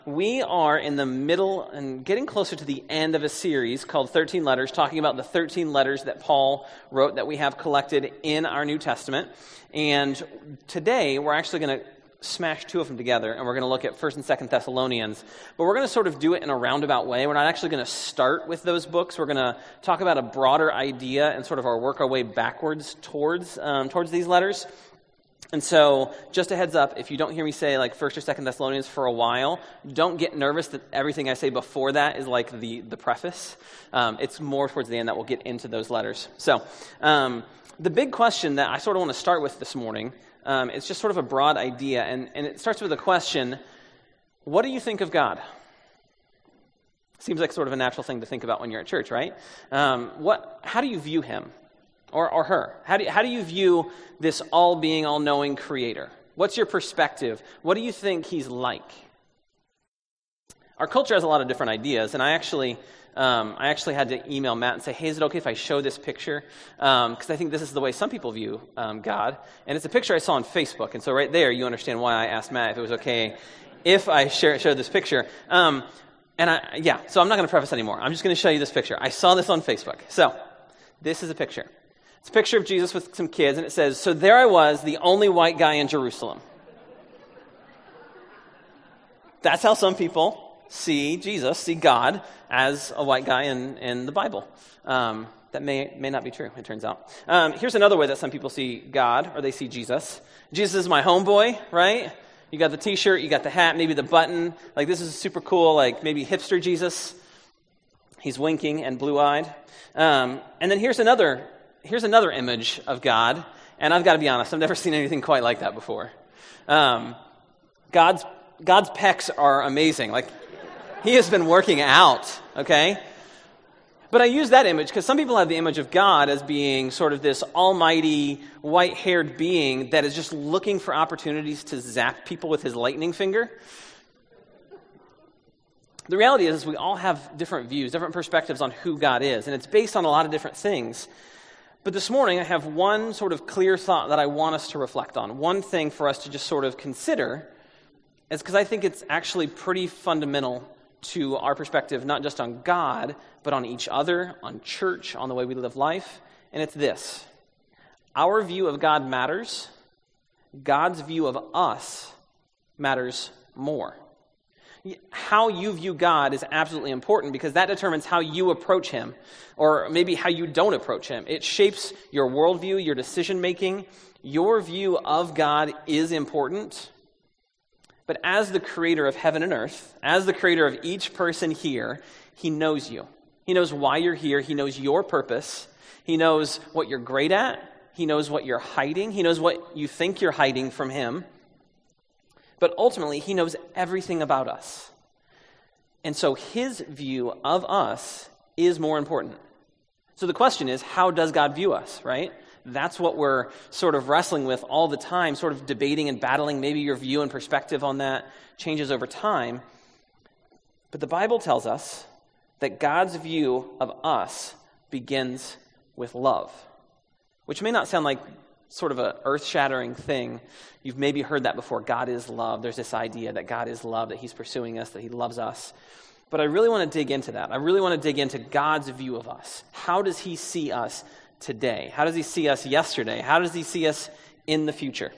We are in the middle and getting closer to the end of a series called 13 Letters, talking about the 13 letters that Paul wrote that we have collected in our New Testament. And today, we're actually going to smash two of them together, and we're going to look at 1st and 2nd Thessalonians. But we're going to sort of do it in a roundabout way. We're not actually going to start with those books. We're going to talk about a broader idea and sort of work our way backwards towards these letters. And so, just a heads up, if you don't hear me say like 1st or 2nd Thessalonians for a while, don't get nervous that everything I say before that is like the preface. It's more towards the end that we'll get into those letters. So, the big question that I sort of want to start with this morning, it's just sort of a broad idea, and it starts with a question: what do you think of God? Seems like sort of a natural thing to think about when you're at church, right? How do you view him? Or her? How do you view this all-being, all-knowing creator? What's your perspective? What do you think he's like? Our culture has a lot of different ideas, and I actually had to email Matt and say, hey, is it okay if I show this picture? Because I think this is the way some people view God. And it's a picture I saw on Facebook, and so right there you understand why I asked Matt if it was okay if I showed this picture. So I'm not going to preface anymore. I'm just going to show you this picture. I saw this on Facebook. So this is a picture. It's a picture of Jesus with some kids, and it says, "So there I was, the only white guy in Jerusalem." That's how some people see Jesus, see God, as a white guy in the Bible. That may not be true, it turns out. Here's another way that some people see God, or they see Jesus. Jesus is my homeboy, right? You got the t-shirt, you got the hat, maybe the button. Like, this is super cool, like maybe hipster Jesus. He's winking and blue-eyed. And then here's another image of God, and I've got to be honest, I've never seen anything quite like that before. God's pecs are amazing. Like, he has been working out, okay? But I use that image because some people have the image of God as being sort of this almighty, white-haired being that is just looking for opportunities to zap people with his lightning finger. The reality is we all have different views, different perspectives on who God is, and it's based on a lot of different things. But this morning, I have one sort of clear thought that I want us to reflect on. One thing for us to just sort of consider is because I think it's actually pretty fundamental to our perspective, not just on God, but on each other, on church, on the way we live life. And it's this: our view of God matters. God's view of us matters more. How you view God is absolutely important because that determines how you approach him, or maybe how you don't approach him. It shapes your worldview, your decision-making. Your view of God is important. But as the creator of heaven and earth, as the creator of each person here, he knows you. He knows why you're here. He knows your purpose. He knows what you're great at. He knows what you're hiding. He knows what you think you're hiding from him. But ultimately, he knows everything about us. And so his view of us is more important. So the question is, how does God view us, right? That's what we're sort of wrestling with all the time, sort of debating and battling. Maybe your view and perspective on that changes over time. But the Bible tells us that God's view of us begins with love, which may not sound like sort of an earth-shattering thing. You've maybe heard that before. God is love. There's this idea that God is love, that he's pursuing us, that he loves us. But I really want to dig into that. I really want to dig into God's view of us. How does he see us today? How does he see us yesterday? How does he see us in the future?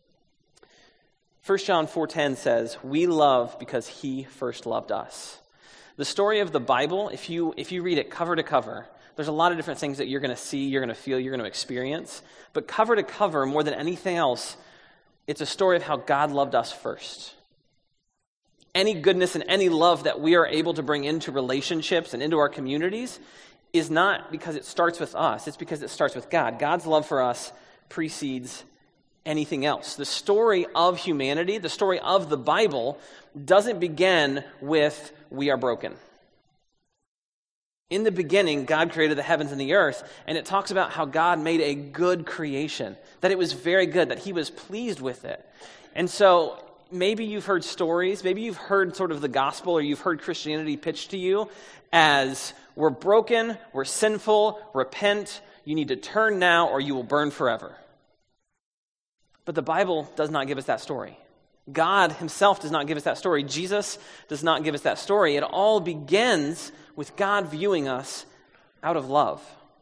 1 John 4:10 says, "We love because he first loved us." The story of the Bible, if you read it cover to cover, there's a lot of different things that you're going to see, you're going to feel, you're going to experience. But cover to cover, more than anything else, it's a story of how God loved us first. Any goodness and any love that we are able to bring into relationships and into our communities is not because it starts with us. It's because it starts with God. God's love for us precedes anything else. The story of humanity, the story of the Bible, doesn't begin with "we are broken." In the beginning, God created the heavens and the earth, and it talks about how God made a good creation, that it was very good, that he was pleased with it. And so maybe you've heard stories, maybe you've heard sort of the gospel, or you've heard Christianity pitched to you as, we're broken, we're sinful, repent, you need to turn now or you will burn forever. But the Bible does not give us that story. God himself does not give us that story. Jesus does not give us that story. It all begins with God viewing us out of love.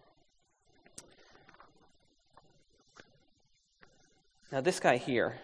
Now this guy here,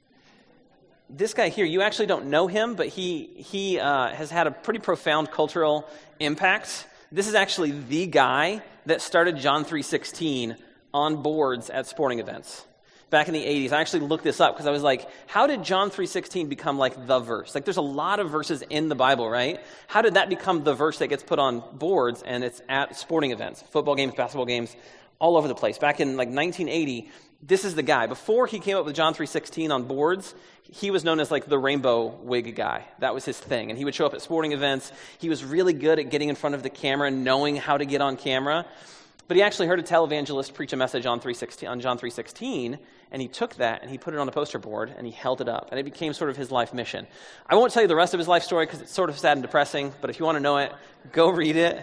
you actually don't know him, but he has had a pretty profound cultural impact. This is actually the guy that started John 3:16 on boards at sporting events. Back in the 80s, I actually looked this up because I was like, how did John 3:16 become like the verse? Like there's a lot of verses in the Bible, right? How did that become the verse that gets put on boards and it's at sporting events, football games, basketball games, all over the place? Back in like 1980, this is the guy. Before he came up with John 3:16 on boards, he was known as like the rainbow wig guy. That was his thing. And he would show up at sporting events. He was really good at getting in front of the camera and knowing how to get on camera. But he actually heard a televangelist preach a message on John 3:16, and he took that and he put it on a poster board and he held it up. And it became sort of his life mission. I won't tell you the rest of his life story because it's sort of sad and depressing, but if you want to know it, go read it.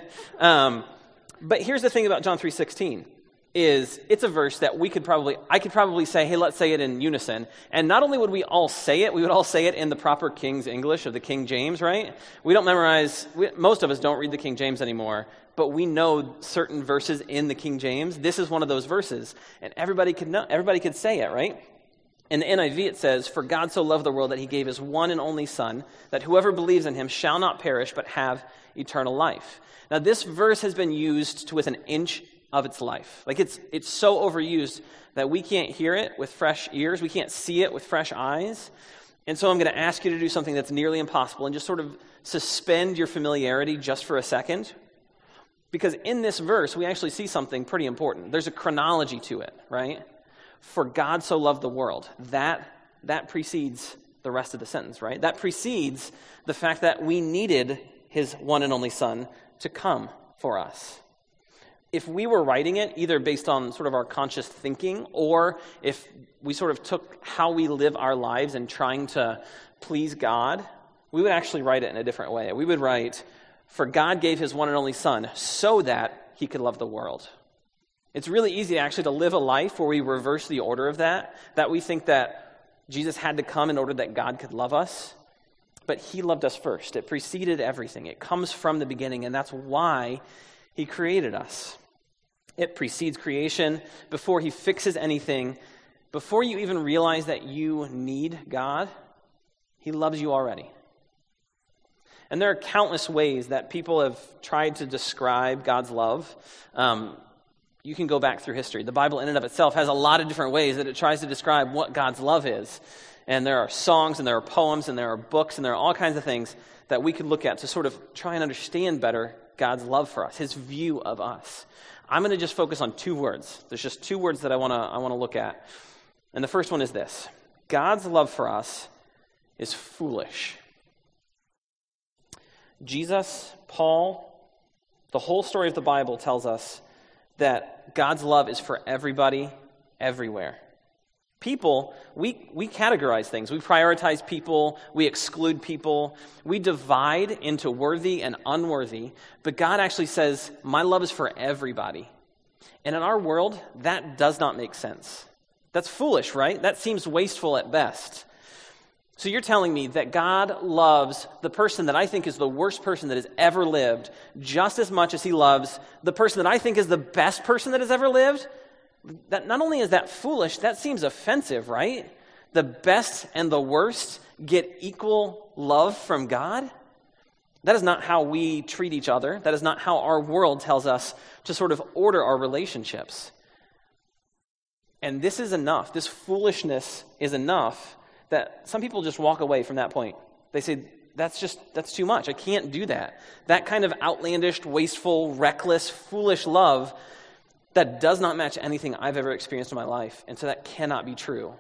But here's the thing about John 3:16. Is it's a verse that I could probably say, hey, let's say it in unison. And not only would we all say it, we would all say it in the proper King's English of the King James, right? We don't memorize, most of us don't read the King James anymore, but we know certain verses in the King James. This is one of those verses, and everybody could say it, right? In the NIV it says, "For God so loved the world that he gave his one and only Son, that whoever believes in him shall not perish but have eternal life." Now this verse has been used to within an inch of its life. Like it's so overused that we can't hear it with fresh ears. We can't see it with fresh eyes. And so I'm going to ask you to do something that's nearly impossible and just sort of suspend your familiarity just for a second. Because in this verse, we actually see something pretty important. There's a chronology to it, right? For God so loved the world. That precedes the rest of the sentence, right? That precedes the fact that we needed his one and only Son to come for us. If we were writing it, either based on sort of our conscious thinking, or if we sort of took how we live our lives and trying to please God, we would actually write it in a different way. We would write, "For God gave his one and only Son so that he could love the world." It's really easy actually to live a life where we reverse the order of that we think that Jesus had to come in order that God could love us. But he loved us first. It preceded everything. It comes from the beginning, and that's why he created us. It precedes creation. Before he fixes anything, before you even realize that you need God, he loves you already. And there are countless ways that people have tried to describe God's love. You can go back through history. The Bible in and of itself has a lot of different ways that it tries to describe what God's love is. And there are songs, and there are poems, and there are books, and there are all kinds of things that we could look at to sort of try and understand better God's love for us, his view of us. I'm going to just focus on two words. There's just two words that I want to look at. And the first one is this. God's love for us is foolish. Jesus, Paul, the whole story of the Bible tells us that God's love is for everybody, everywhere. People, we categorize things. We prioritize people. We exclude people. We divide into worthy and unworthy. But God actually says, my love is for everybody. And in our world, that does not make sense. That's foolish, right? That seems wasteful at best. So you're telling me that God loves the person that I think is the worst person that has ever lived just as much as he loves the person that I think is the best person that has ever lived? That not only is that foolish, that seems offensive, right? The best and the worst get equal love from God? That is not how we treat each other. That is not how our world tells us to sort of order our relationships. And this is enough. This foolishness is enough that some people just walk away from that point. They say, that's too much. I can't do that. That kind of outlandish, wasteful, reckless, foolish love, that does not match anything I've ever experienced in my life. And so that cannot be true.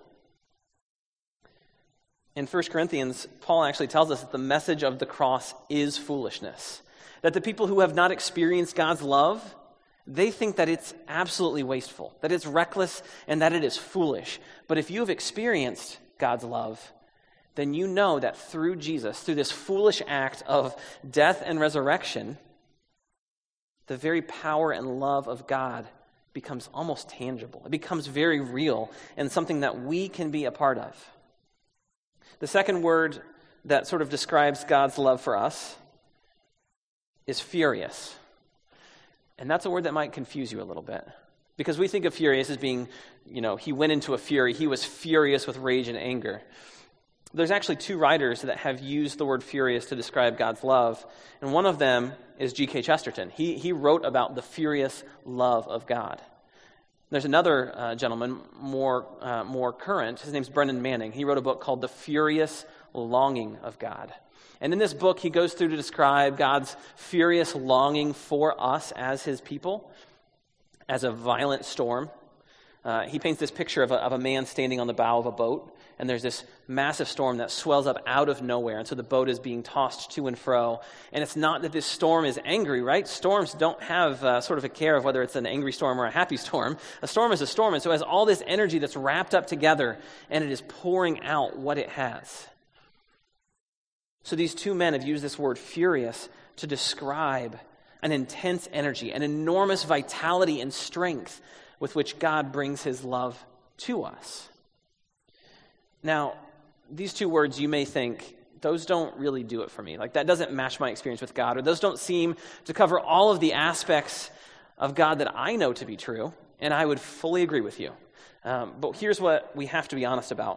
In 1 Corinthians, Paul actually tells us that the message of the cross is foolishness. That the people who have not experienced God's love, they think that it's absolutely wasteful, that it's reckless, and that it is foolish. But if you have experienced God's love, then you know that through Jesus, through this foolish act of death and resurrection, the very power and love of God becomes almost tangible. It becomes very real and something that we can be a part of. The second word that sort of describes God's love for us is furious. And that's a word that might confuse you a little bit. Because we think of furious as being, he went into a fury. He was furious with rage and anger. There's actually two writers that have used the word furious to describe God's love. And one of them is G.K. Chesterton. He wrote about the furious love of God. There's another gentleman, more current. His name's Brennan Manning. He wrote a book called The Furious Longing of God. And in this book, he goes through to describe God's furious longing for us as his people as a violent storm. He paints this picture of a man standing on the bow of a boat, and there's this massive storm that swells up out of nowhere, and so the boat is being tossed to and fro. And it's not that this storm is angry, right? Storms don't have sort of a care of whether it's an angry storm or a happy storm. A storm is a storm, and so it has all this energy that's wrapped up together, and it is pouring out what it has. So these two men have used this word furious to describe an intense energy, an enormous vitality and strength with which God brings his love to us. Now, these two words, you may think, those don't really do it for me. Like, that doesn't match my experience with God, or those don't seem to cover all of the aspects of God that I know to be true, and I would fully agree with you. But here's what we have to be honest about.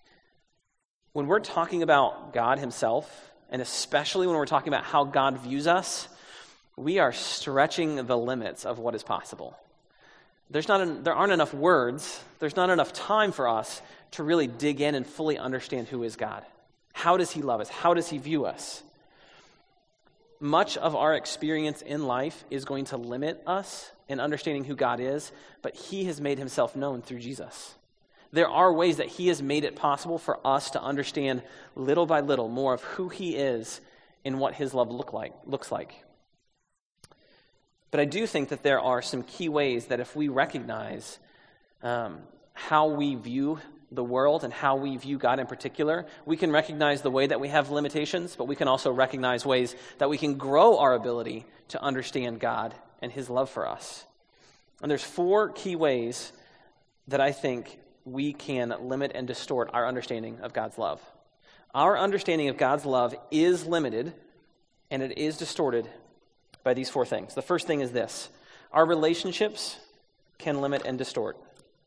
When we're talking about God himself, and especially when we're talking about how God views us, we are stretching the limits of what is possible. There aren't enough words, there's not enough time for us to really dig in and fully understand who is God. How does he love us? How does he view us? Much of our experience in life is going to limit us in understanding who God is, but he has made himself known through Jesus. There are ways that he has made it possible for us to understand little by little more of who he is and what his love looks like. But I do think that there are some key ways that if we recognize how we view the world and how we view God in particular, we can recognize the way that we have limitations, but we can also recognize ways that we can grow our ability to understand God and his love for us. And there's 4 key ways that I think we can limit and distort our understanding of God's love. Our understanding of God's love is limited, and it is distorted by these 4 things. The first thing is this: our relationships can limit and distort.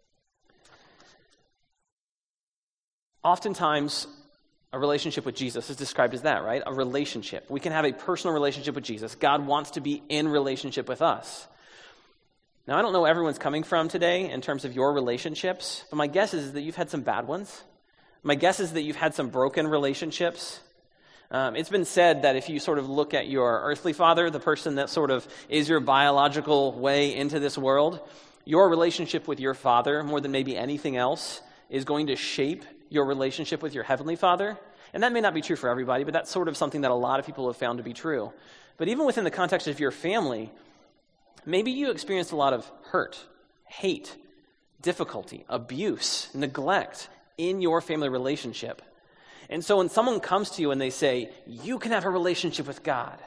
Oftentimes, a relationship with Jesus is described as that, right? A relationship. We can have a personal relationship with Jesus. God wants to be in relationship with us. Now, I don't know where everyone's coming from today in terms of your relationships, but my guess is that you've had some bad ones. My guess is that you've had some broken relationships. It's been said that if you sort of look at your earthly father, the person that sort of is your biological way into this world, your relationship with your father, more than maybe anything else, is going to shape your relationship with your heavenly Father. And that may not be true for everybody, but that's sort of something that a lot of people have found to be true. But even within the context of your family, maybe you experienced a lot of hurt, hate, difficulty, abuse, neglect in your family relationship. And so when someone comes to you and they say, you can have a relationship with God,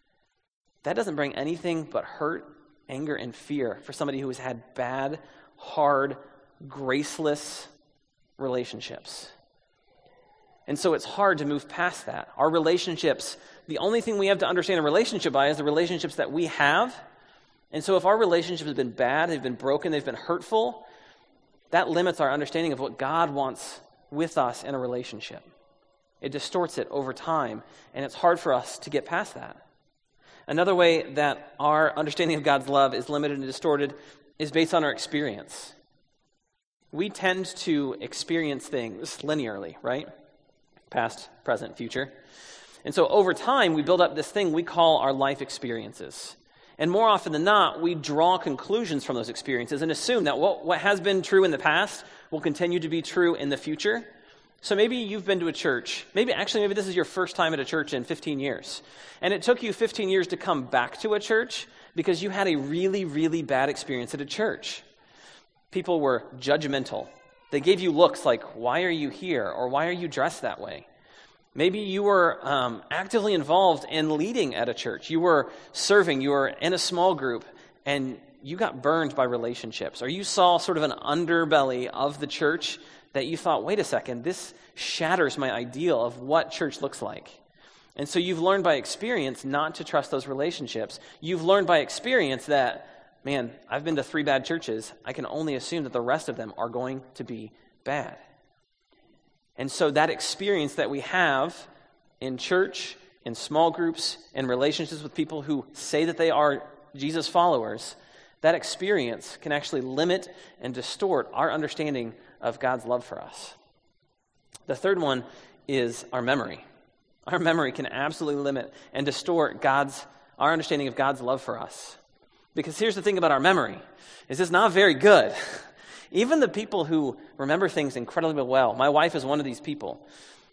that doesn't bring anything but hurt, anger, and fear for somebody who has had bad, hard, graceless relationships. And so it's hard to move past that. Our relationships, the only thing we have to understand a relationship by is the relationships that we have. And so if our relationships have been bad, they've been broken, they've been hurtful, that limits our understanding of what God wants with us in a relationship. It distorts it over time, and it's hard for us to get past that. Another way that our understanding of God's love is limited and distorted is based on our experience. We tend to experience things linearly, right? Past, present, future. And so over time, we build up this thing we call our life experiences. And more often than not, we draw conclusions from those experiences and assume that what has been true in the past will continue to be true in the future. So maybe you've been to a church. Maybe this is your first time at a church in 15 years. And it took you 15 years to come back to a church because you had a really, really bad experience at a church. People were judgmental. They gave you looks like, why are you here? Or why are you dressed that way? Maybe you were actively involved in leading at a church. You were serving. You were in a small group, and you got burned by relationships. Or you saw sort of an underbelly of the church that you thought, wait a second, this shatters my ideal of what church looks like. And so you've learned by experience not to trust those relationships. You've learned by experience that, man, I've been to 3 bad churches. I can only assume that the rest of them are going to be bad. And so that experience that we have in church, in small groups, in relationships with people who say that they are Jesus followers, that experience can actually limit and distort our understanding of God's love for us. The third one is our memory. Our memory can absolutely limit and distort our understanding of God's love for us. Because here's the thing about our memory, is it's not very good. Even the people who remember things incredibly well, my wife is one of these people.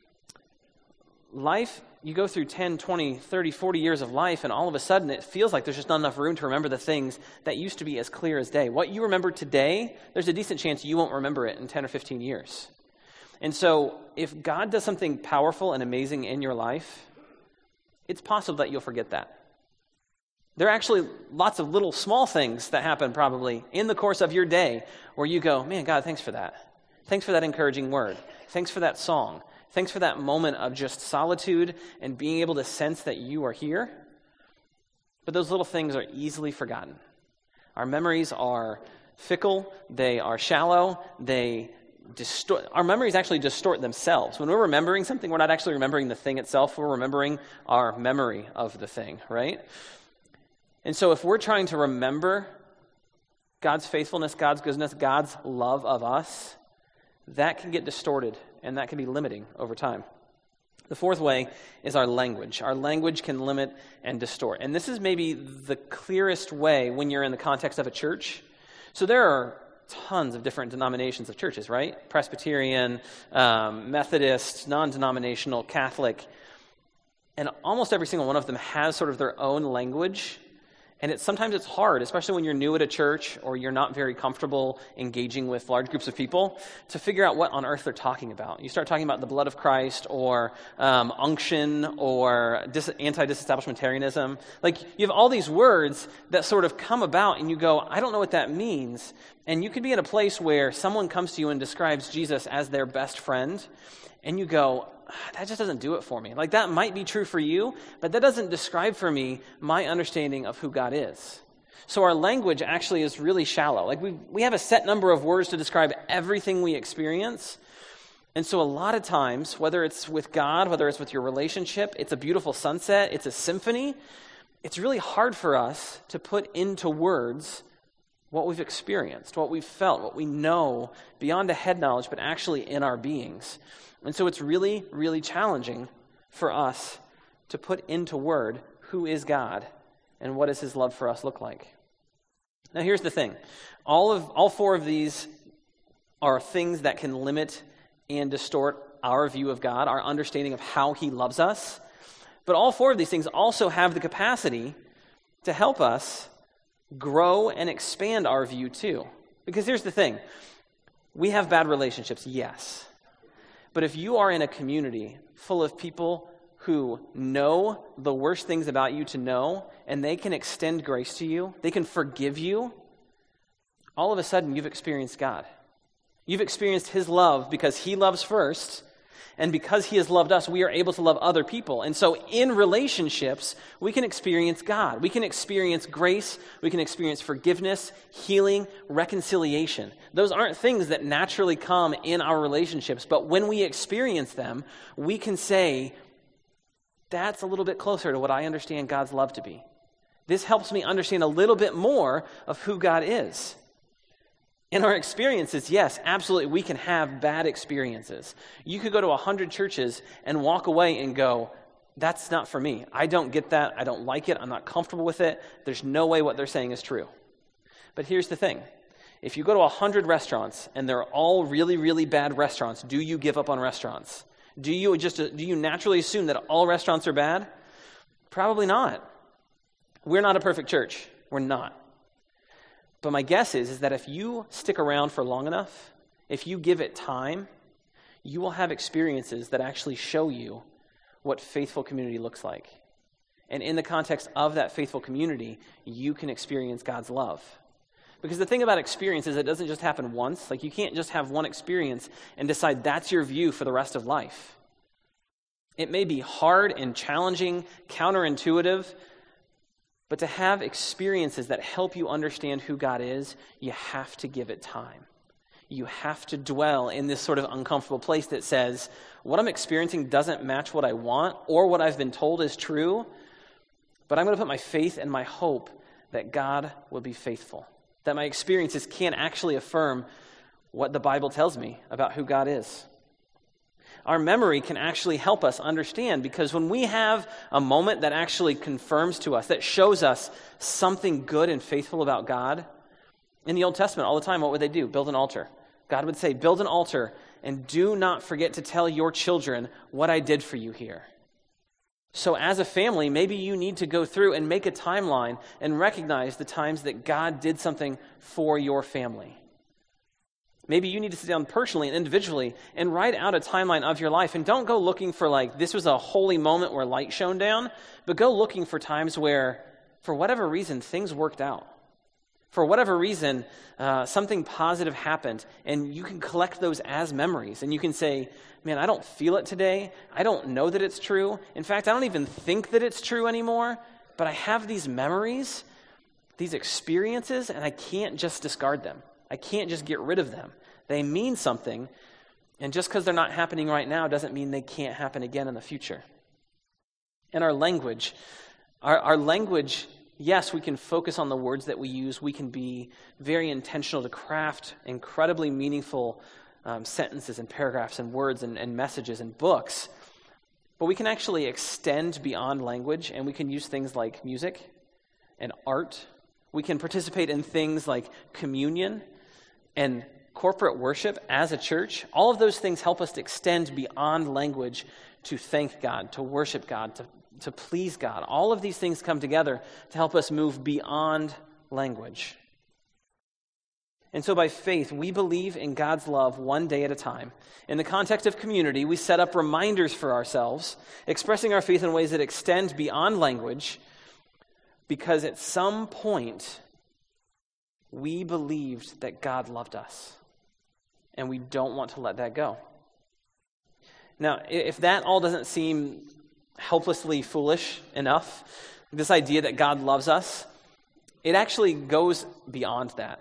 Life, you go through 10, 20, 30, 40 years of life, and all of a sudden it feels like there's just not enough room to remember the things that used to be as clear as day. What you remember today, there's a decent chance you won't remember it in 10 or 15 years. And so if God does something powerful and amazing in your life, it's possible that you'll forget that. There are actually lots of little small things that happen probably in the course of your day where you go, man, God, thanks for that. Thanks for that encouraging word. Thanks for that song. Thanks for that moment of just solitude and being able to sense that you are here. But those little things are easily forgotten. Our memories are fickle. They are shallow. Our memories actually distort themselves. When we're remembering something, we're not actually remembering the thing itself. We're remembering our memory of the thing, right? And so if we're trying to remember God's faithfulness, God's goodness, God's love of us, that can get distorted, and that can be limiting over time. The fourth way is our language. Our language can limit and distort. And this is maybe the clearest way when you're in the context of a church. So there are tons of different denominations of churches, right? Presbyterian, Methodist, non-denominational, Catholic. And almost every single one of them has sort of their own language. And sometimes it's hard, especially when you're new at a church or you're not very comfortable engaging with large groups of people, to figure out what on earth they're talking about. You start talking about the blood of Christ or unction or anti-disestablishmentarianism. Like, you have all these words that sort of come about and you go, I don't know what that means. And you could be in a place where someone comes to you and describes Jesus as their best friend, and you go, that just doesn't do it for me. Like, that might be true for you, but that doesn't describe for me my understanding of who God is. So our language actually is really shallow. Like, we have a set number of words to describe everything we experience. And so a lot of times, whether it's with God, whether it's with your relationship, it's a beautiful sunset, it's a symphony, it's really hard for us to put into words what we've experienced, what we've felt, what we know beyond a head knowledge, but actually in our beings. And so it's really, really challenging for us to put into word who is God and what does his love for us look like. Now here's the thing. All four of these are things that can limit and distort our view of God, our understanding of how he loves us. But all four of these things also have the capacity to help us grow and expand our view too. Because here's the thing. We have bad relationships, yes. But if you are in a community full of people who know the worst things about you to know, and they can extend grace to you, they can forgive you, all of a sudden you've experienced God. You've experienced his love because he loves first, and because he has loved us, we are able to love other people. And so in relationships, we can experience God. We can experience grace. We can experience forgiveness, healing, reconciliation. Those aren't things that naturally come in our relationships, but when we experience them, we can say, that's a little bit closer to what I understand God's love to be. This helps me understand a little bit more of who God is. In our experiences, yes, absolutely, we can have bad experiences. You could go to 100 churches and walk away and go, that's not for me. I don't get that. I don't like it. I'm not comfortable with it. There's no way what they're saying is true. But here's the thing. If you go to 100 restaurants and they're all really, really bad restaurants, do you give up on restaurants? Do you naturally assume that all restaurants are bad? Probably not. We're not a perfect church. We're not. But my guess is that if you stick around for long enough, if you give it time, you will have experiences that actually show you what faithful community looks like. And in the context of that faithful community, you can experience God's love. Because the thing about experience is it doesn't just happen once. Like, you can't just have one experience and decide that's your view for the rest of life. It may be hard and challenging, counterintuitive, but to have experiences that help you understand who God is, you have to give it time. You have to dwell in this sort of uncomfortable place that says, what I'm experiencing doesn't match what I want or what I've been told is true, but I'm going to put my faith and my hope that God will be faithful, that my experiences can actually affirm what the Bible tells me about who God is. Our memory can actually help us understand, because when we have a moment that actually confirms to us, that shows us something good and faithful about God, in the Old Testament all the time, what would they do? Build an altar. God would say, build an altar and do not forget to tell your children what I did for you here. So as a family, maybe you need to go through and make a timeline and recognize the times that God did something for your family. Maybe you need to sit down personally and individually and write out a timeline of your life. And don't go looking for, like, this was a holy moment where light shone down, but go looking for times where, for whatever reason, things worked out. For whatever reason, something positive happened, and you can collect those as memories. And you can say, man, I don't feel it today. I don't know that it's true. In fact, I don't even think that it's true anymore, but I have these memories, these experiences, and I can't just discard them. I can't just get rid of them. They mean something, and just because they're not happening right now doesn't mean they can't happen again in the future. And our language, yes, we can focus on the words that we use. We can be very intentional to craft incredibly meaningful sentences and paragraphs and words and messages and books. But we can actually extend beyond language, and we can use things like music and art. We can participate in things like communion and corporate worship as a church. All of those things help us to extend beyond language to thank God, to worship God, to please God. All of these things come together to help us move beyond language. And so by faith, we believe in God's love one day at a time. In the context of community, we set up reminders for ourselves, expressing our faith in ways that extend beyond language, because at some point, we believed that God loved us, and we don't want to let that go. Now, if that all doesn't seem helplessly foolish enough, this idea that God loves us, it actually goes beyond that.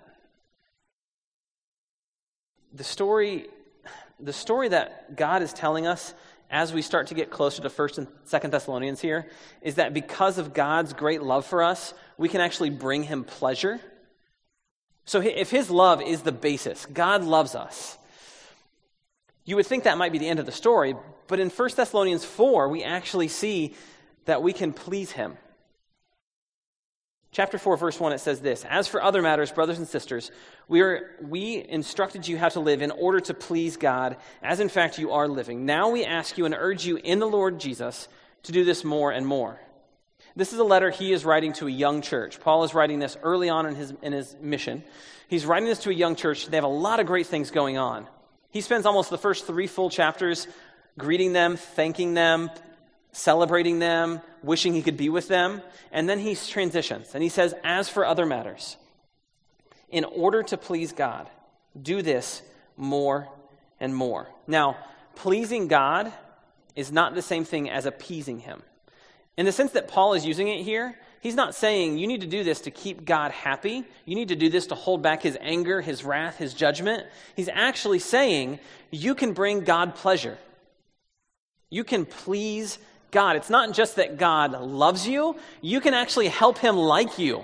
The story that God is telling us as we start to get closer to 1st and 2nd Thessalonians here is that because of God's great love for us, we can actually bring him pleasure. So if his love is the basis, God loves us, you would think that might be the end of the story, but in 1 Thessalonians 4, we actually see that we can please him. Chapter 4, verse 1, it says this: "As for other matters, brothers and sisters, we instructed you how to live in order to please God, as in fact you are living. Now we ask you and urge you in the Lord Jesus to do this more and more." This is a letter he is writing to a young church. Paul is writing this early on in his mission. He's writing this to a young church. They have a lot of great things going on. He spends almost the first 3 full chapters greeting them, thanking them, celebrating them, wishing he could be with them. And then he transitions and he says, "As for other matters, in order to please God, do this more and more." Now, pleasing God is not the same thing as appeasing him. In the sense that Paul is using it here, he's not saying you need to do this to keep God happy. You need to do this to hold back his anger, his wrath, his judgment. He's actually saying you can bring God pleasure. You can please God. It's not just that God loves you. You can actually help him like you.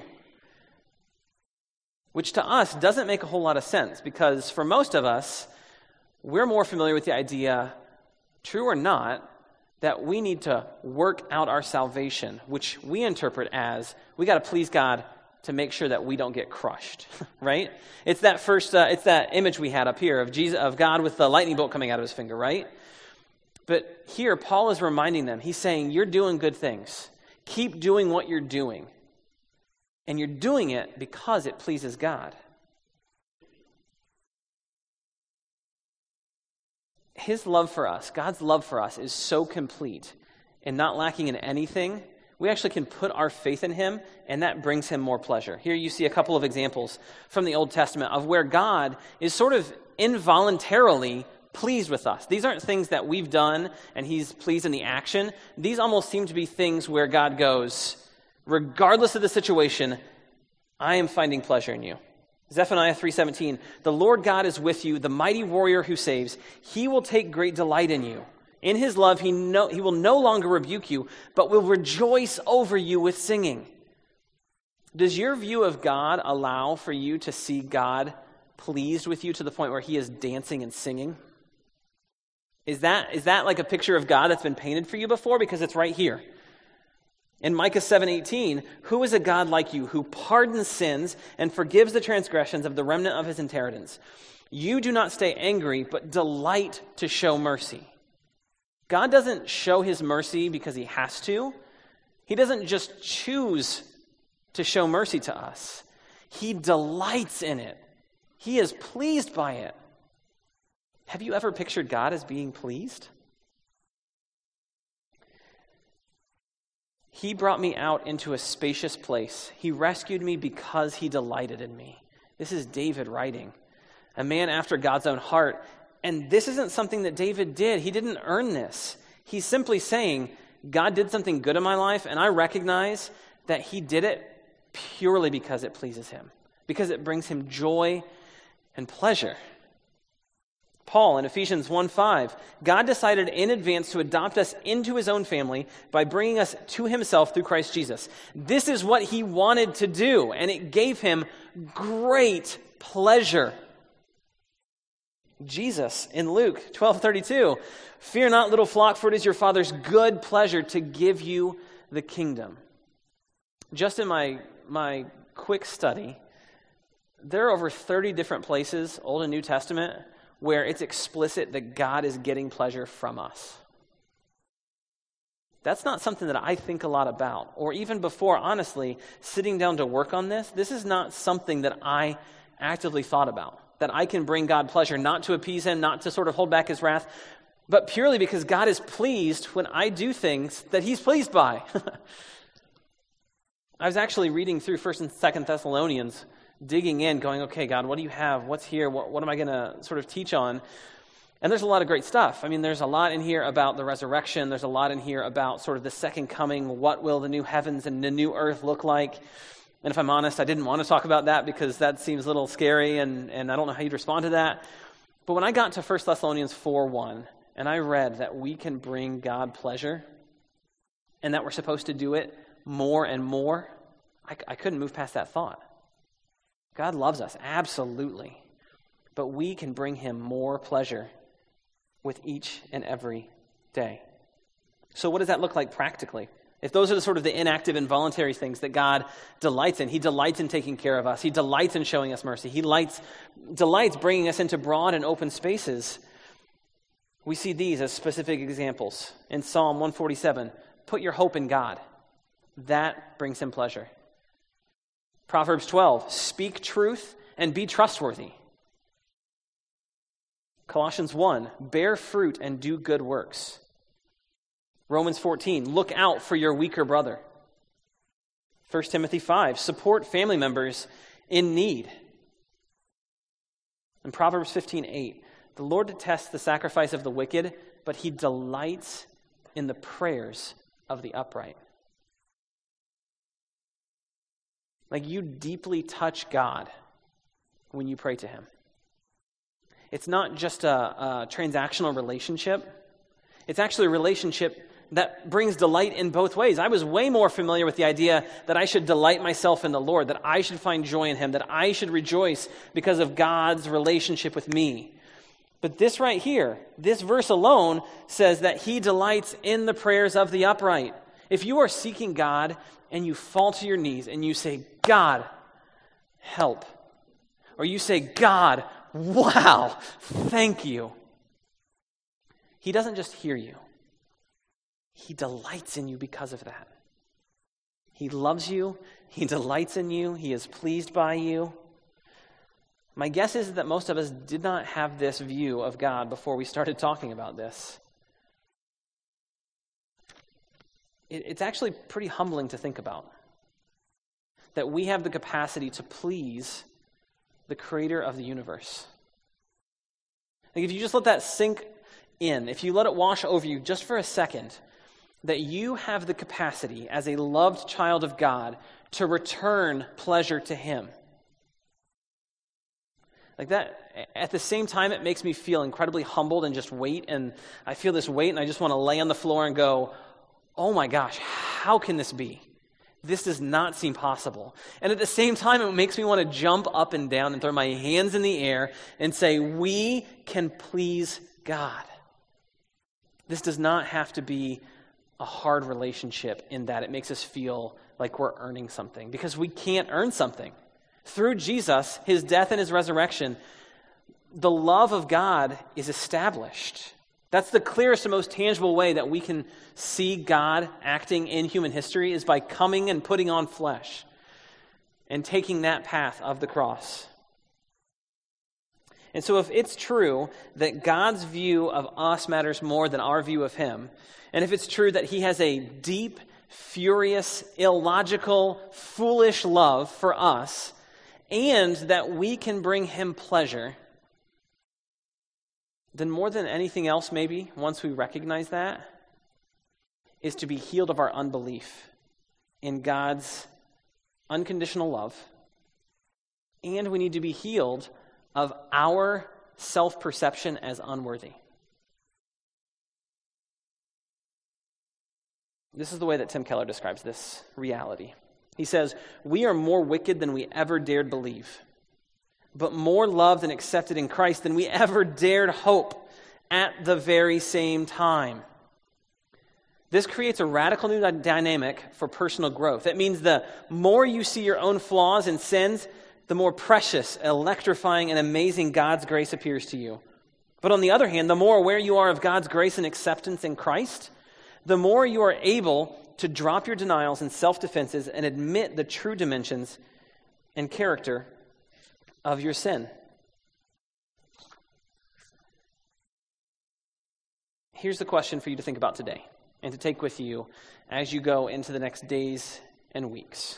Which to us doesn't make a whole lot of sense, because for most of us, we're more familiar with the idea, true or not, that we need to work out our salvation, which we interpret as we got to please God to make sure that we don't get crushed, right? It's that image we had up here of God with the lightning bolt coming out of his finger, right? But here, Paul is reminding them, he's saying, you're doing good things. Keep doing what you're doing. And you're doing it because it pleases God. His love for us, God's love for us, is so complete and not lacking in anything We actually can put our faith in him, and that brings him more pleasure. Here you see a couple of examples from the Old Testament of where God is sort of involuntarily pleased with us. These aren't things that we've done, and he's pleased in the action. These almost seem to be things where God goes, regardless of the situation, I am finding pleasure in you. Zephaniah 3:17, the Lord God is with you, the mighty warrior who saves. He will take great delight in you. In his love, he will no longer rebuke you, but will rejoice over you with singing. Does your view of God allow for you to see God pleased with you to the point where he is dancing and singing? Is that like a picture of God that's been painted for you before? Because it's right here. In Micah 7:18, who is a God like you who pardons sins and forgives the transgressions of the remnant of his inheritance? You do not stay angry, but delight to show mercy. God doesn't show his mercy because he has to. He doesn't just choose to show mercy to us. He delights in it. He is pleased by it. Have you ever pictured God as being pleased? He brought me out into a spacious place. He rescued me because he delighted in me. This is David writing, a man after God's own heart. And this isn't something that David did. He didn't earn this. He's simply saying, God did something good in my life, and I recognize that he did it purely because it pleases him, because it brings him joy and pleasure. Paul in Ephesians 1:5, God decided in advance to adopt us into his own family by bringing us to himself through Christ Jesus. This is what he wanted to do, and it gave him great pleasure. Jesus in Luke 12:32, fear not, little flock, for it is your Father's good pleasure to give you the kingdom. Just in my quick study, there are over 30 different places, Old and New Testament, where it's explicit that God is getting pleasure from us. That's not something that I think a lot about, or even before, honestly, sitting down to work on this is not something that I actively thought about, that I can bring God pleasure, not to appease him, not to sort of hold back his wrath, but purely because God is pleased when I do things that he's pleased by. I was actually reading through 1st and 2nd Thessalonians, digging in, going, okay, God, what do you have? What's here? What am I going to sort of teach on? And there's a lot of great stuff. I mean, there's a lot in here about the resurrection. There's a lot in here about sort of the second coming. What will the new heavens and the new earth look like? And if I'm honest, I didn't want to talk about that because that seems a little scary, and I don't know how you'd respond to that. But when I got to 1 Thessalonians 4:1, and I read that we can bring God pleasure, and that we're supposed to do it more and more, I couldn't move past that thought. God loves us, absolutely. But we can bring him more pleasure with each and every day. So what does that look like practically? If those are the sort of the inactive, involuntary things that God delights in, he delights in taking care of us. He delights in showing us mercy. He delights bringing us into broad and open spaces. We see these as specific examples. In Psalm 147, put your hope in God. That brings him pleasure. Proverbs 12, speak truth and be trustworthy. Colossians 1, bear fruit and do good works. Romans 14, look out for your weaker brother. 1 Timothy 5, support family members in need. And Proverbs 15:8, the Lord detests the sacrifice of the wicked, but he delights in the prayers of the upright. Like, you deeply touch God when you pray to him. It's not just a transactional relationship. It's actually a relationship that brings delight in both ways. I was way more familiar with the idea that I should delight myself in the Lord, that I should find joy in him, that I should rejoice because of God's relationship with me. But this right here, this verse alone says that he delights in the prayers of the upright. If you are seeking God and you fall to your knees and you say, God, help. Or you say, God, wow, thank you. He doesn't just hear you. He delights in you because of that. He loves you. He delights in you. He is pleased by you. My guess is that most of us did not have this view of God before we started talking about this. it's actually pretty humbling to think about. That we have the capacity to please the creator of the universe. Like if you just let that sink in, if you let it wash over you just for a second, that you have the capacity as a loved child of God to return pleasure to him. Like that, at the same time, it makes me feel incredibly humbled and just weight. And I feel this weight and I just want to lay on the floor and go, oh my gosh, how can this be? This does not seem possible. And at the same time, it makes me want to jump up and down and throw my hands in the air and say, we can please God. This does not have to be a hard relationship in that it makes us feel like we're earning something, because we can't earn something. Through Jesus, his death and his resurrection, the love of God is established. That's the clearest and most tangible way that we can see God acting in human history, is by coming and putting on flesh and taking that path of the cross. And so if it's true that God's view of us matters more than our view of him, and if it's true that he has a deep, furious, illogical, foolish love for us, and that we can bring him pleasure, then more than anything else, maybe, once we recognize that, is to be healed of our unbelief in God's unconditional love. And we need to be healed of our self-perception as unworthy. This is the way that Tim Keller describes this reality. He says, we are more wicked than we ever dared believe, but more loved and accepted in Christ than we ever dared hope at the very same time. This creates a radical new dynamic for personal growth. It means the more you see your own flaws and sins, the more precious, electrifying, and amazing God's grace appears to you. But on the other hand, the more aware you are of God's grace and acceptance in Christ, the more you are able to drop your denials and self-defenses and admit the true dimensions and character of your sin. Here's the question for you to think about today and to take with you as you go into the next days and weeks.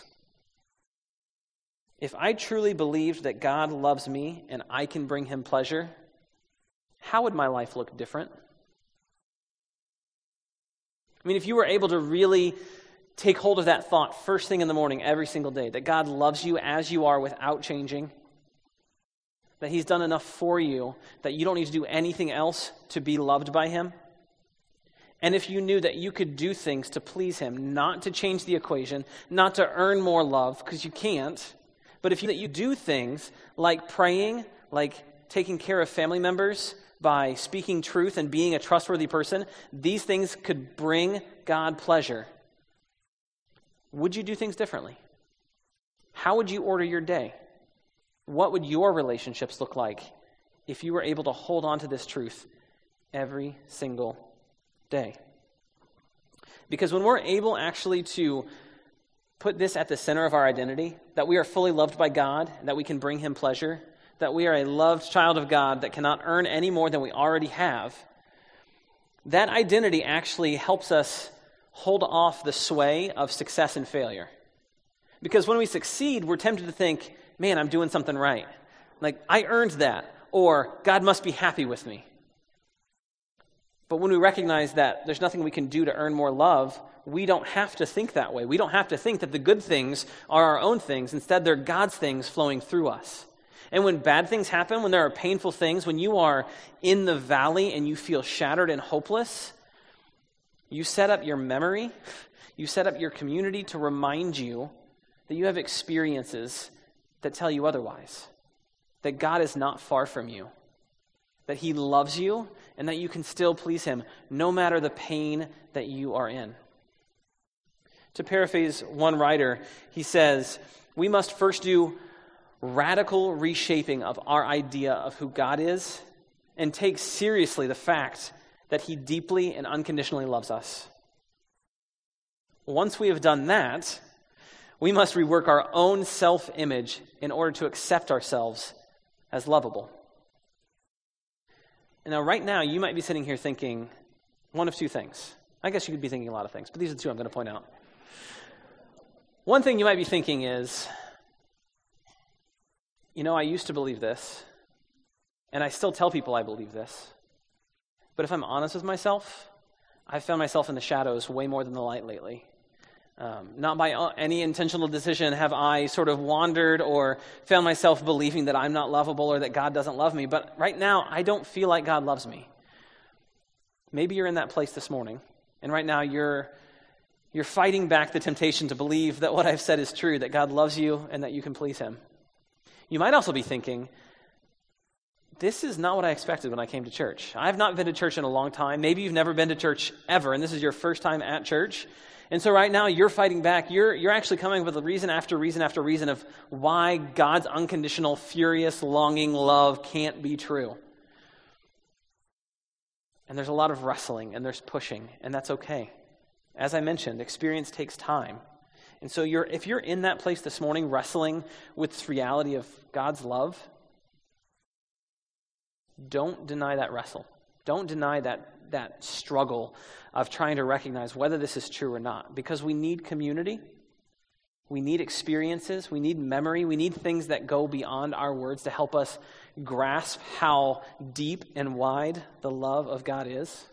If I truly believed that God loves me and I can bring him pleasure, how would my life look different? I mean, if you were able to really take hold of that thought first thing in the morning every single day, that God loves you as you are without changing, that he's done enough for you that you don't need to do anything else to be loved by him, and if you knew that you could do things to please him, not to change the equation, not to earn more love, because you can't, but if you do things like praying, like taking care of family members, by speaking truth and being a trustworthy person, these things could bring God pleasure. Would you do things differently? How would you order your day? What would your relationships look like if you were able to hold on to this truth every single day? Because when we're able actually to put this at the center of our identity, that we are fully loved by God, that we can bring him pleasure, that we are a loved child of God that cannot earn any more than we already have, that identity actually helps us hold off the sway of success and failure. Because when we succeed, we're tempted to think, man, I'm doing something right. Like, I earned that, or God must be happy with me. But when we recognize that there's nothing we can do to earn more love, we don't have to think that way. We don't have to think that the good things are our own things. Instead, they're God's things flowing through us. And when bad things happen, when there are painful things, when you are in the valley and you feel shattered and hopeless, you set up your memory, you set up your community to remind you that you have experiences that tell you otherwise, that God is not far from you, that he loves you, and that you can still please him no matter the pain that you are in. To paraphrase one writer, he says, we must first do radical reshaping of our idea of who God is and take seriously the fact that he deeply and unconditionally loves us. Once we have done that, we must rework our own self-image in order to accept ourselves as lovable. And now, right now, you might be sitting here thinking one of two things. I guess you could be thinking a lot of things, but these are the two I'm going to point out. One thing you might be thinking is, I used to believe this, and I still tell people I believe this. But if I'm honest with myself, I've found myself in the shadows way more than the light lately. Not by any intentional decision have I sort of wandered or found myself believing that I'm not lovable or that God doesn't love me. But right now, I don't feel like God loves me. Maybe you're in that place this morning, and right now you're fighting back the temptation to believe that what I've said is true, that God loves you and that you can please him. You might also be thinking, this is not what I expected when I came to church. I've not been to church in a long time. Maybe you've never been to church ever, and this is your first time at church. And so right now you're fighting back. You're actually coming up with reason after reason after reason of why God's unconditional, furious, longing love can't be true. And there's a lot of wrestling and there's pushing, and that's okay. As I mentioned, experience takes time. And so if you're in that place this morning wrestling with this reality of God's love, don't deny that wrestle. Don't deny that struggle of trying to recognize whether this is true or not. Because we need community. We need experiences. We need memory. We need things that go beyond our words to help us grasp how deep and wide the love of God is.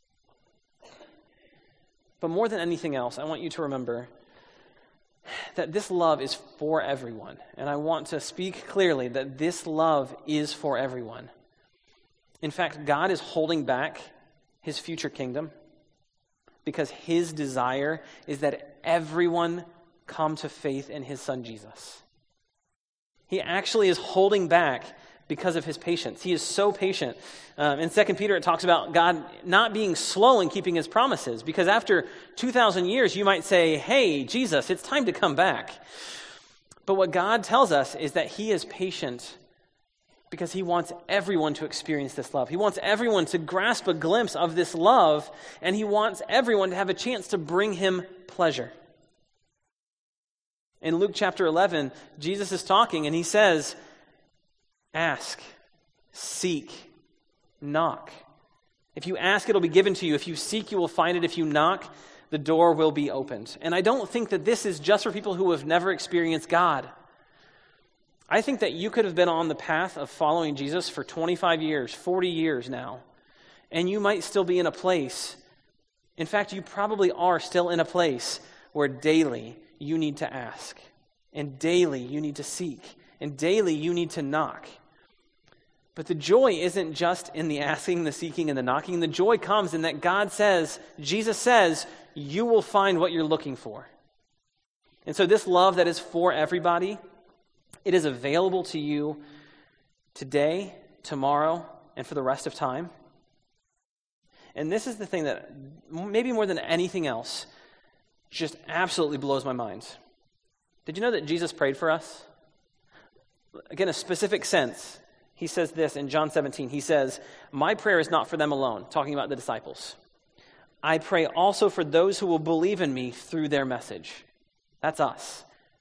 But more than anything else, I want you to remember that this love is for everyone. And I want to speak clearly that this love is for everyone. In fact, God is holding back his future kingdom because his desire is that everyone come to faith in his son Jesus. He actually is holding back because of his patience. He is so patient. In 2 Peter, it talks about God not being slow in keeping his promises, because after 2,000 years, you might say, hey, Jesus, it's time to come back. But what God tells us is that he is patient because he wants everyone to experience this love. He wants everyone to grasp a glimpse of this love, and he wants everyone to have a chance to bring him pleasure. In Luke chapter 11, Jesus is talking, and he says, ask, seek, knock. If you ask, it'll be given to you. If you seek, you will find it. If you knock, the door will be opened. And I don't think that this is just for people who have never experienced God. I think that you could have been on the path of following Jesus for 25 years, 40 years now, and you might still be in a place. In fact, you probably are still in a place where daily you need to ask, and daily you need to seek, and daily you need to knock. But the joy isn't just in the asking, the seeking, and the knocking. The joy comes in that God says, Jesus says, you will find what you're looking for. And so this love that is for everybody, it is available to you today, tomorrow, and for the rest of time. And this is the thing that, maybe more than anything else, just absolutely blows my mind. Did you know that Jesus prayed for us? Again, a specific sense. He says this in John 17. He says, my prayer is not for them alone, talking about the disciples. I pray also for those who will believe in me through their message. That's us.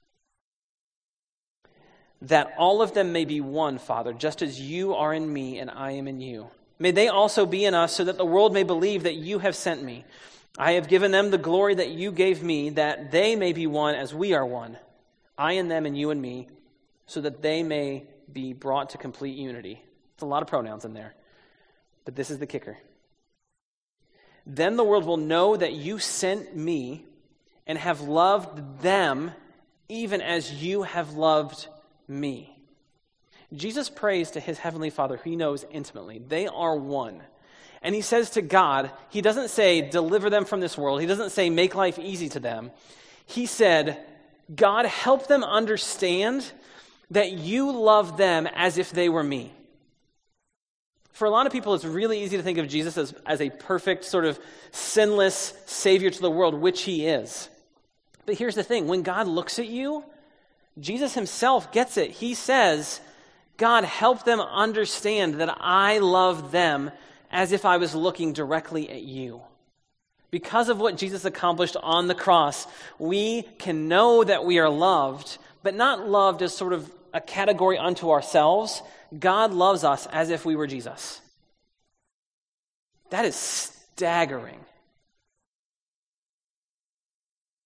That all of them may be one, Father, just as you are in me and I am in you. May they also be in us so that the world may believe that you have sent me. I have given them the glory that you gave me, that they may be one as we are one. I and them and you and me, so that they may be brought to complete unity. It's a lot of pronouns in there. But this is the kicker. Then the world will know that you sent me and have loved them even as you have loved me. Jesus prays to his heavenly Father, who he knows intimately. They are one. And he says to God, he doesn't say, deliver them from this world. He doesn't say, make life easy to them. He said, God, help them understand that you love them as if they were me. For a lot of people, it's really easy to think of Jesus as a perfect, sort of sinless Savior to the world, which he is. But here's the thing. When God looks at you, Jesus himself gets it. He says, God, help them understand that I love them as if I was looking directly at you. Because of what Jesus accomplished on the cross, we can know that we are loved, but not loved as sort of a category unto ourselves. God loves us as if we were Jesus. That is staggering.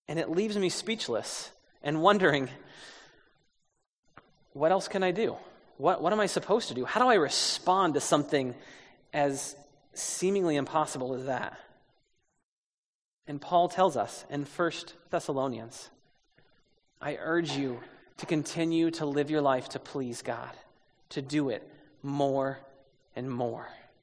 And it leaves me speechless and wondering, what else can I do? What am I supposed to do? How do I respond to something as seemingly impossible as that? And Paul tells us in 1 Thessalonians, I urge you to continue to live your life to please God, to do it more and more.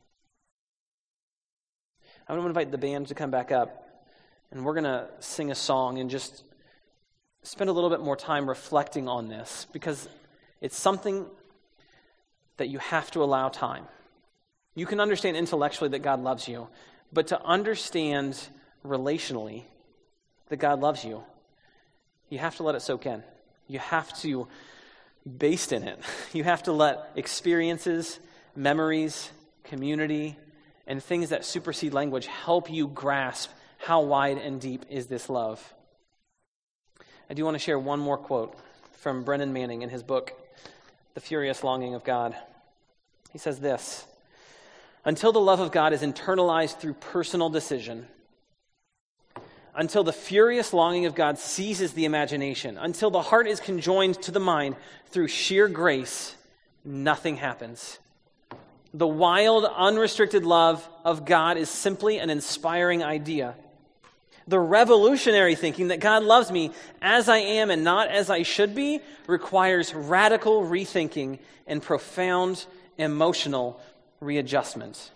I'm going to invite the band to come back up, and we're going to sing a song and just spend a little bit more time reflecting on this, because it's something that you have to allow time. You can understand intellectually that God loves you, but to understand relationally that God loves you, you have to let it soak in. You have to baste in it. You have to let experiences, memories, community, and things that supersede language help you grasp how wide and deep is this love. I do want to share one more quote from Brennan Manning in his book, The Furious Longing of God. He says this, until the love of God is internalized through personal decision, until the furious longing of God seizes the imagination, until the heart is conjoined to the mind through sheer grace, nothing happens. The wild, unrestricted love of God is simply an inspiring idea. The revolutionary thinking that God loves me as I am and not as I should be requires radical rethinking and profound emotional readjustment.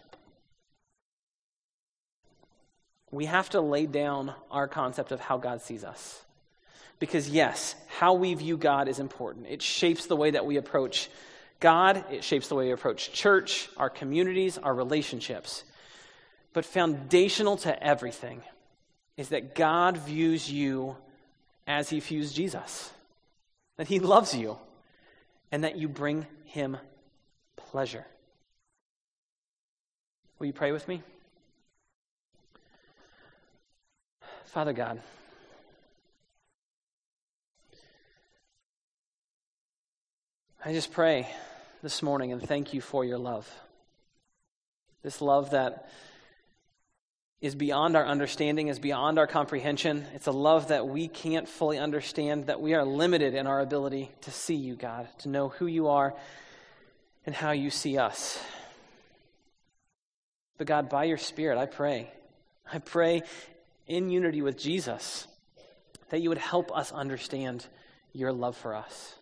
We have to lay down our concept of how God sees us. Because yes, how we view God is important. It shapes the way that we approach God. It shapes the way we approach church, our communities, our relationships. But foundational to everything is that God views you as he views Jesus. That he loves you and that you bring him pleasure. Will you pray with me? Father God, I just pray this morning and thank you for your love. This love that is beyond our understanding, is beyond our comprehension. It's a love that we can't fully understand, that we are limited in our ability to see you, God, to know who you are and how you see us. But God, by your Spirit, I pray in unity with Jesus, that you would help us understand your love for us.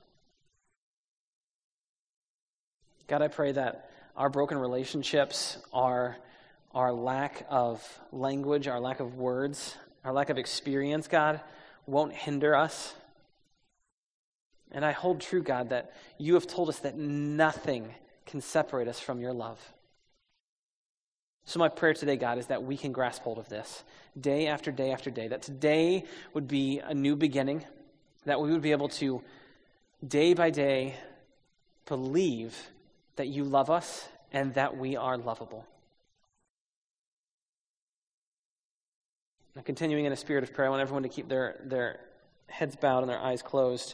God, I pray that our broken relationships, our lack of language, our lack of words, our lack of experience, God, won't hinder us. And I hold true, God, that you have told us that nothing can separate us from your love. So my prayer today, God, is that we can grasp hold of this day after day after day, that today would be a new beginning, that we would be able to, day by day, believe that you love us and that we are lovable. Now, continuing in a spirit of prayer, I want everyone to keep their heads bowed and their eyes closed.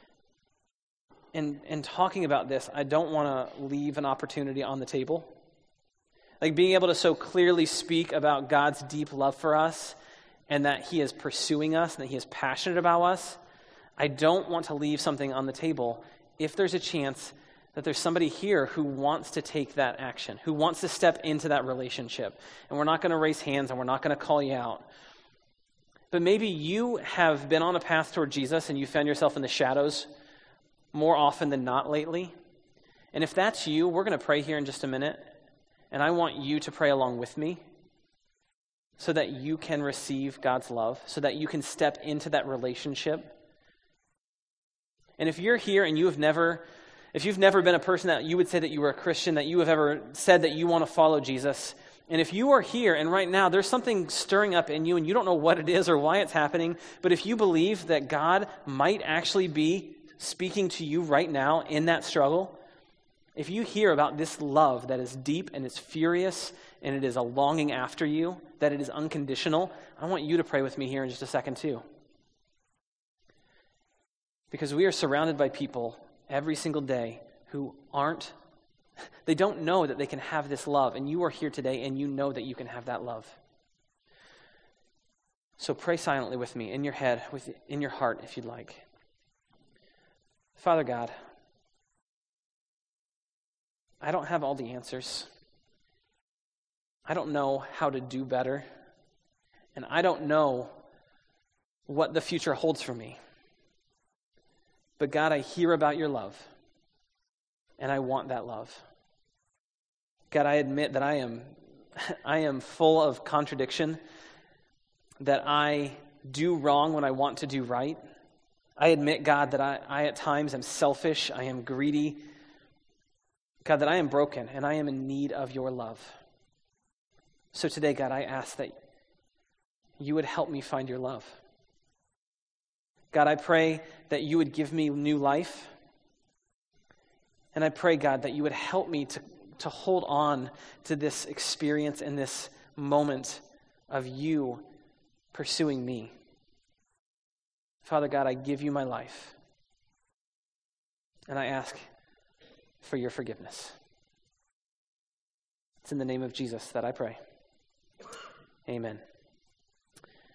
In talking about this, I don't want to leave an opportunity on the table. Like being able to so clearly speak about God's deep love for us and that he is pursuing us and that he is passionate about us. I don't want to leave something on the table if there's a chance that there's somebody here who wants to take that action, who wants to step into that relationship. And we're not going to raise hands and we're not going to call you out. But maybe you have been on a path toward Jesus and you found yourself in the shadows more often than not lately. And if that's you, we're going to pray here in just a minute. And I want you to pray along with me so that you can receive God's love, so that you can step into that relationship. And if you're here and if you've never been a person that you would say that you were a Christian, that you have ever said that you want to follow Jesus, and if you are here and right now there's something stirring up in you and you don't know what it is or why it's happening, but if you believe that God might actually be speaking to you right now in that struggle, if you hear about this love that is deep and it's furious and it is a longing after you, that it is unconditional, I want you to pray with me here in just a second too. Because we are surrounded by people every single day who they don't know that they can have this love, and you are here today and you know that you can have that love. So pray silently with me, in your head, in your heart, if you'd like. Father God, I don't have all the answers. I don't know how to do better. And I don't know what the future holds for me. But God, I hear about your love. And I want that love. God, I admit that I am full of contradiction, that I do wrong when I want to do right. I admit, God, that I at times am selfish, I am greedy. God, that I am broken and I am in need of your love. So today, God, I ask that you would help me find your love. God, I pray that you would give me new life. And I pray, God, that you would help me to hold on to this experience and this moment of you pursuing me. Father God, I give you my life. And I ask for your forgiveness. It's in the name of Jesus that I pray. Amen.